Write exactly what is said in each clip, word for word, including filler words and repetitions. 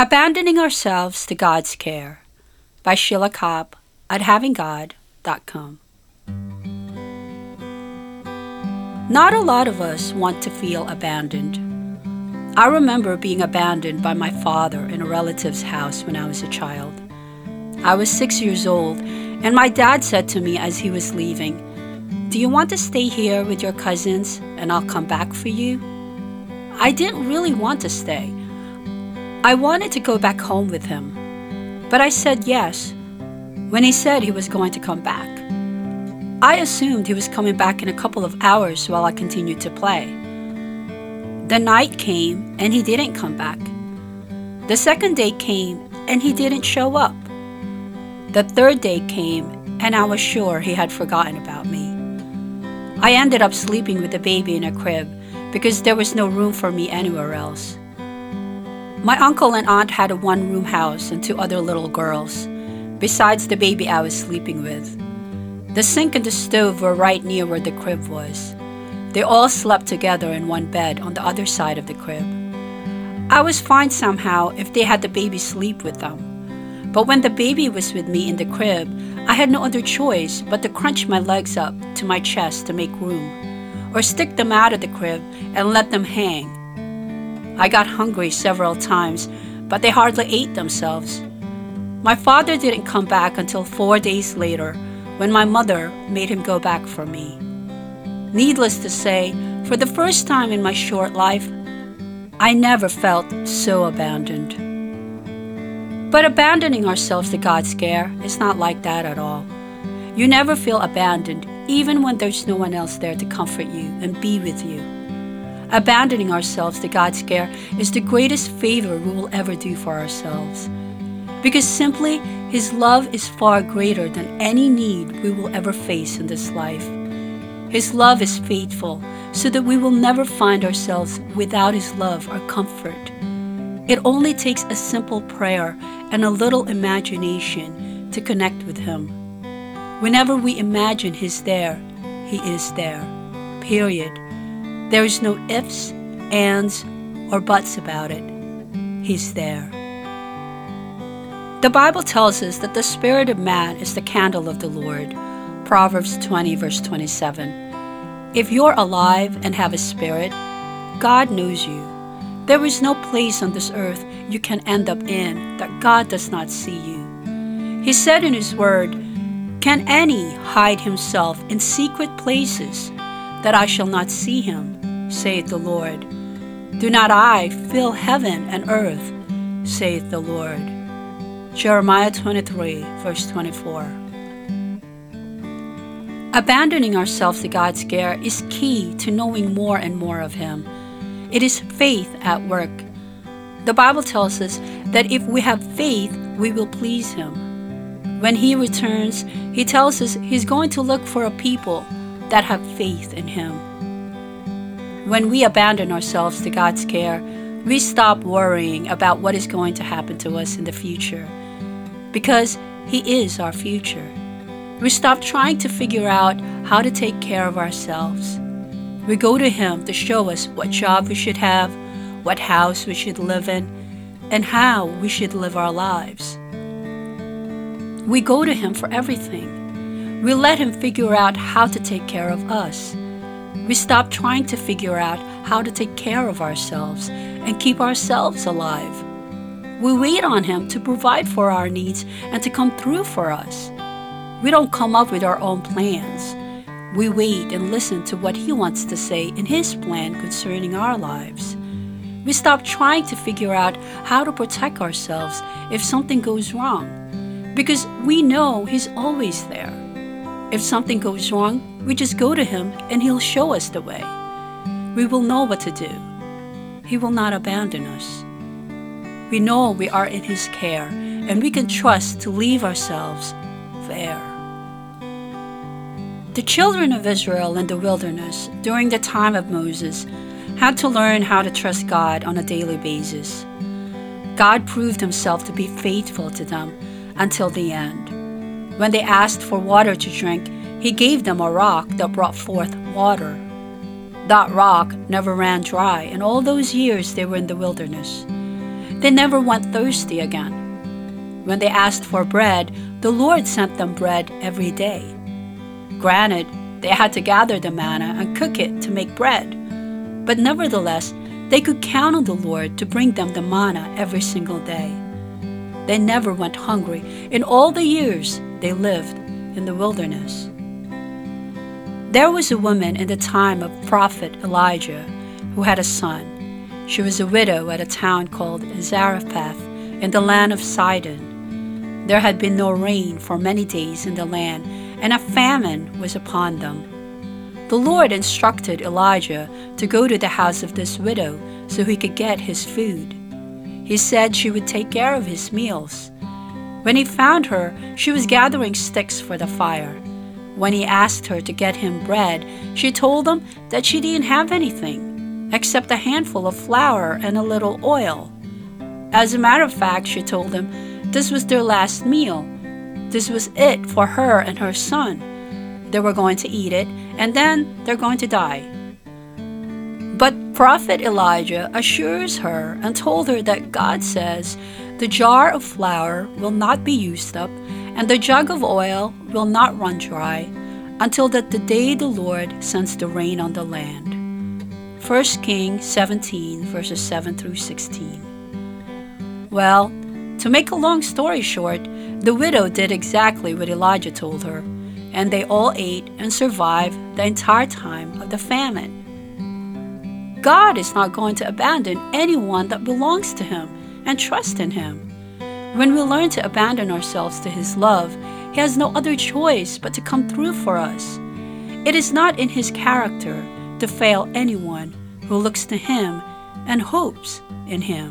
Abandoning Ourselves to God's Care by Sheila Kopp at having god dot com. Not a lot of us want to feel abandoned. I remember being abandoned by my father in a relative's house when I was a child. I was six years old, and my dad said to me as he was leaving, "Do you want to stay here with your cousins and I'll come back for you?" I didn't really want to stay. I wanted to go back home with him, but I said yes when he said he was going to come back. I assumed he was coming back in a couple of hours while I continued to play. The night came and he didn't come back. The second day came and he didn't show up. The third day came and I was sure he had forgotten about me. I ended up sleeping with the baby in a crib because there was no room for me anywhere else. My uncle and aunt had a one-room house and two other little girls, besides the baby I was sleeping with. The sink and the stove were right near where the crib was. They all slept together in one bed on the other side of the crib. I was fine somehow if they had the baby sleep with them. But when the baby was with me in the crib, I had no other choice but to crunch my legs up to my chest to make room, or stick them out of the crib and let them hang. I got hungry several times, but they hardly ate themselves. My father didn't come back until four days later, when my mother made him go back for me. Needless to say, for the first time in my short life, I never felt so abandoned. But abandoning ourselves to God's care is not like that at all. You never feel abandoned, even when there's no one else there to comfort you and be with you. Abandoning ourselves to God's care is the greatest favor we will ever do for ourselves. Because simply, His love is far greater than any need we will ever face in this life. His love is faithful, so that we will never find ourselves without His love or comfort. It only takes a simple prayer and a little imagination to connect with Him. Whenever we imagine He's there, He is there. Period. There is no ifs, ands, or buts about it. He's there. The Bible tells us that the spirit of man is the candle of the Lord. Proverbs twenty, verse twenty-seven. If you're alive and have a spirit, God knows you. There is no place on this earth you can end up in that God does not see you. He said in His word, "Can any hide himself in secret places, that I shall not see him, saith the Lord? Do not I fill heaven and earth, saith the Lord." Jeremiah twenty-three, verse twenty-four. Abandoning ourselves to God's care is key to knowing more and more of Him. It is faith at work. The Bible tells us that if we have faith, we will please Him. When He returns, He tells us He's going to look for a people that have faith in Him. When we abandon ourselves to God's care, we stop worrying about what is going to happen to us in the future, because He is our future. We stop trying to figure out how to take care of ourselves. We go to Him to show us what job we should have, what house we should live in, and how we should live our lives. We go to Him for everything. We let Him figure out how to take care of us. We stop trying to figure out how to take care of ourselves and keep ourselves alive. We wait on Him to provide for our needs and to come through for us. We don't come up with our own plans. We wait and listen to what He wants to say in His plan concerning our lives. We stop trying to figure out how to protect ourselves if something goes wrong, because we know He's always there. If something goes wrong, we just go to Him and He'll show us the way. We will know what to do. He will not abandon us. We know we are in His care, and we can trust to leave ourselves there. The children of Israel in the wilderness during the time of Moses had to learn how to trust God on a daily basis. God proved Himself to be faithful to them until the end. When they asked for water to drink, He gave them a rock that brought forth water. That rock never ran dry in all those years they were in the wilderness. they never went thirsty again. When they asked for bread, the Lord sent them bread every day. Granted, they had to gather the manna and cook it to make bread, but nevertheless, they could count on the Lord to bring them the manna every single day. They never went hungry in all the years they lived in the wilderness. There was a woman in the time of Prophet Elijah who had a son. She was a widow at a town called Zarephath in the land of Sidon. There had been no rain for many days in the land, and a famine was upon them. The Lord instructed Elijah to go to the house of this widow so he could get his food. He said she would take care of his meals. When he found her, she was gathering sticks for the fire. When he asked her to get him bread, she told him that she didn't have anything except a handful of flour and a little oil. As a matter of fact, she told him this was their last meal. This was it for her and her son. They were going to eat it, and then they're going to die. But Prophet Elijah assures her and told her that God says the jar of flour will not be used up, and the jug of oil will not run dry until that the day the Lord sends the rain on the land. First Kings seventeen, verses seven through sixteen. Well, to make a long story short, the widow did exactly what Elijah told her, and they all ate and survived the entire time of the famine. God is not going to abandon anyone that belongs to Him and trust in Him. When we learn to abandon ourselves to His love, He has no other choice but to come through for us. It is not in His character to fail anyone who looks to Him and hopes in Him.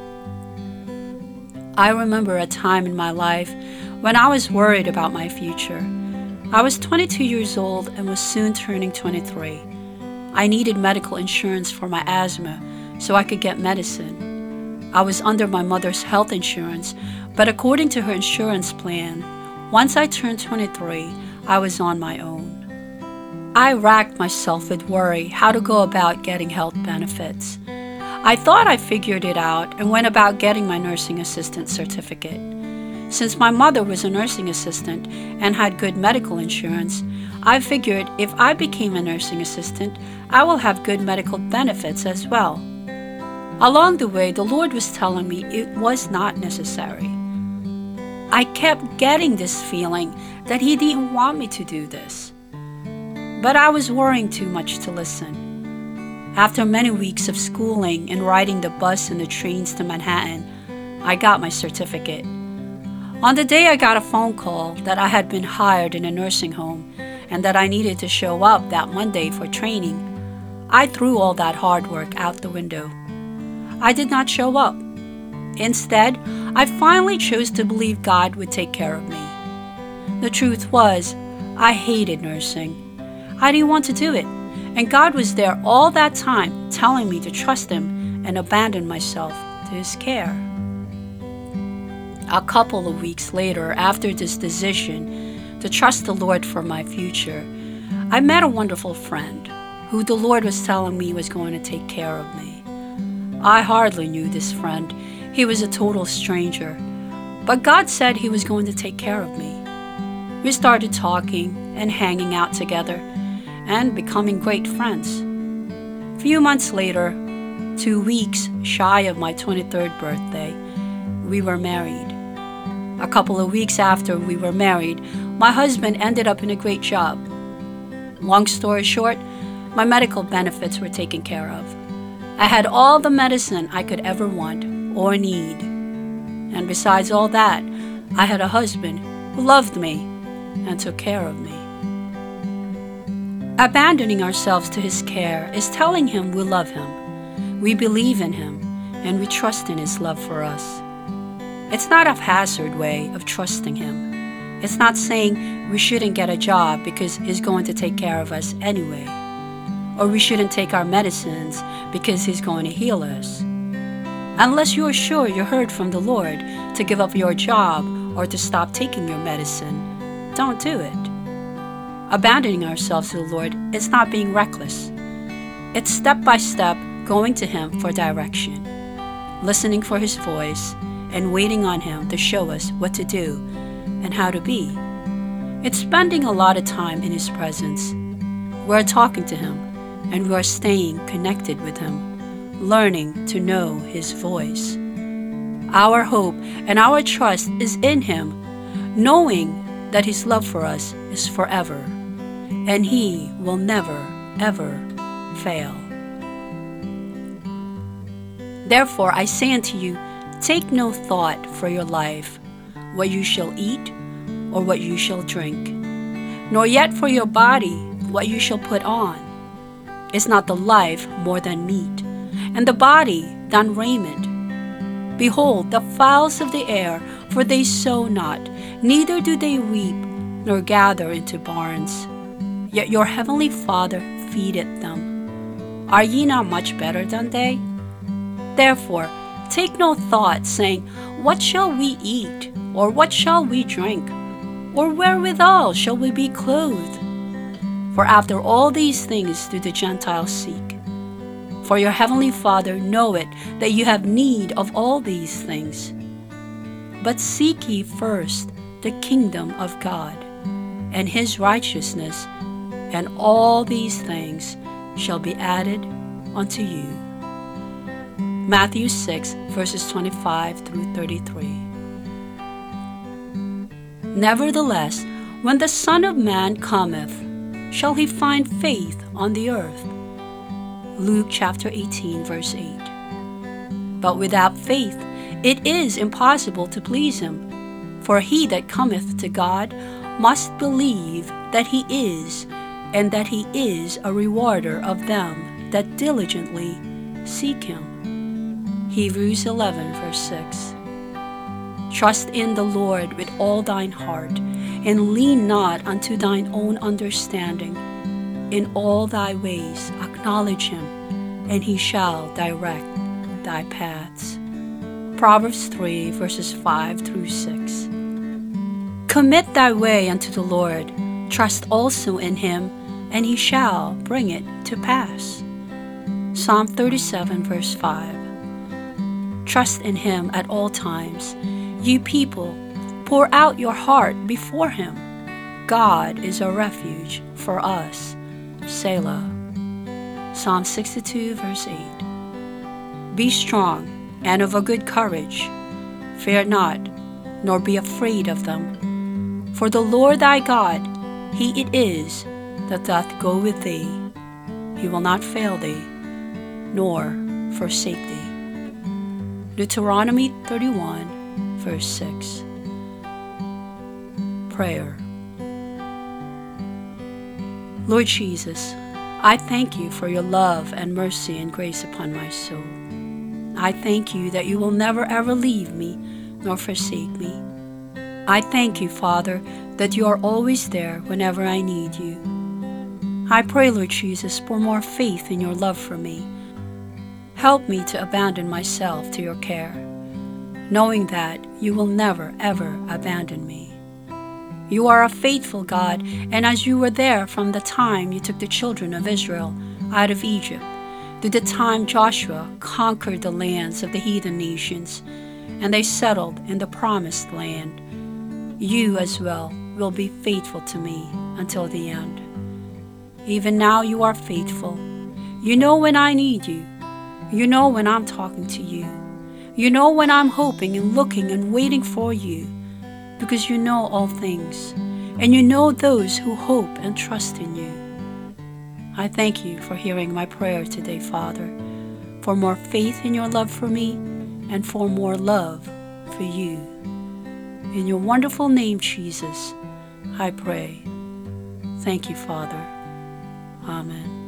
I remember a time in my life when I was worried about my future. I was twenty-two years old and was soon turning twenty-three. I needed medical insurance for my asthma so I could get medicine. I was under my mother's health insurance, but according to her insurance plan, once I turned twenty-three, I was on my own. I racked myself with worry how to go about getting health benefits. I thought I figured it out and went about getting my nursing assistant certificate. Since my mother was a nursing assistant and had good medical insurance, I figured if I became a nursing assistant, I will have good medical benefits as well. Along the way, the Lord was telling me it was not necessary. I kept getting this feeling that He didn't want me to do this. But I was worrying too much to listen. After many weeks of schooling and riding the bus and the trains to Manhattan, I got my certificate. On the day I got a phone call that I had been hired in a nursing home and that I needed to show up that Monday for training, I threw all that hard work out the window. I did not show up. Instead, I finally chose to believe God would take care of me. The truth was, I hated nursing. I didn't want to do it, and God was there all that time telling me to trust Him and abandon myself to His care. A couple of weeks later, after this decision to trust the Lord for my future, I met a wonderful friend who the Lord was telling me was going to take care of me. I hardly knew this friend. He was a total stranger, but God said He was going to take care of me. We started talking and hanging out together and becoming great friends. A few months later, two weeks shy of my twenty-third birthday, we were married. A couple of weeks after we were married, my husband ended up in a great job. Long story short, my medical benefits were taken care of. I had all the medicine I could ever want or need. And besides all that, I had a husband who loved me and took care of me. Abandoning ourselves to His care is telling Him we love Him, we believe in Him, and we trust in His love for us. It's not a haphazard way of trusting Him. It's not saying we shouldn't get a job because He's going to take care of us anyway, or we shouldn't take our medicines because He's going to heal us. Unless you are sure you heard from the Lord to give up your job or to stop taking your medicine, don't do it. Abandoning ourselves to the Lord is not being reckless. It's step by step going to Him for direction. listening for His voice, and waiting on Him to show us what to do and how to be. It's spending a lot of time in His presence. We're talking to Him, and we're staying connected with Him, learning to know His voice. Our hope and our trust is in Him, knowing that His love for us is forever, and He will never, ever fail. Therefore I say unto you, take no thought for your life, what you shall eat, or what you shall drink, nor yet for your body, what you shall put on. Is not the life more than meat, and the body than raiment? Behold, the fowls of the air, for they sow not, neither do they reap, nor gather into barns. Yet your heavenly Father feedeth them. Are ye not much better than they? Therefore, take no thought, saying, what shall we eat, or what shall we drink, or wherewithal shall we be clothed? For after all these things do the Gentiles seek. For your heavenly Father knoweth that you have need of all these things. But seek ye first the kingdom of God, and His righteousness, and all these things shall be added unto you. Matthew six, verses twenty-five through thirty-three. Nevertheless, when the Son of Man cometh, shall He find faith on the earth? Luke chapter eighteen, verse eight. But without faith it is impossible to please Him. For he that cometh to God must believe that He is, and that He is a rewarder of them that diligently seek Him. Hebrews eleven, verse six. Trust in the Lord with all thine heart, and lean not unto thine own understanding. In all thy ways acknowledge Him, and He shall direct thy paths. Proverbs three, verses five through six. Commit thy way unto the Lord, trust also in Him, and He shall bring it to pass. Psalm thirty-seven, verse five. Trust in Him at all times. Ye people, pour out your heart before Him. God is a refuge for us. Selah. Psalm sixty-two, verse eight. Be strong and of a good courage. Fear not, nor be afraid of them. For the Lord thy God, He it is that doth go with thee. He will not fail thee, nor forsake thee. Deuteronomy thirty-one, verse six. Prayer. Lord Jesus, I thank you for your love and mercy and grace upon my soul. I thank you that you will never ever leave me nor forsake me. I thank you, Father, that you are always there whenever I need you. I pray, Lord Jesus, for more faith in your love for me. Help me to abandon myself to your care, knowing that you will never ever abandon me. You are a faithful God, and as you were there from the time you took the children of Israel out of Egypt to the time Joshua conquered the lands of the heathen nations, and they settled in the promised land, you as well will be faithful to me until the end. Even now you are faithful. You know when I need you. You know when I'm talking to you. You know when I'm hoping and looking and waiting for you, because you know all things, and you know those who hope and trust in you. I thank you for hearing my prayer today, Father, for more faith in your love for me and for more love for you. In your wonderful name, Jesus, I pray. Thank you, Father. Amen.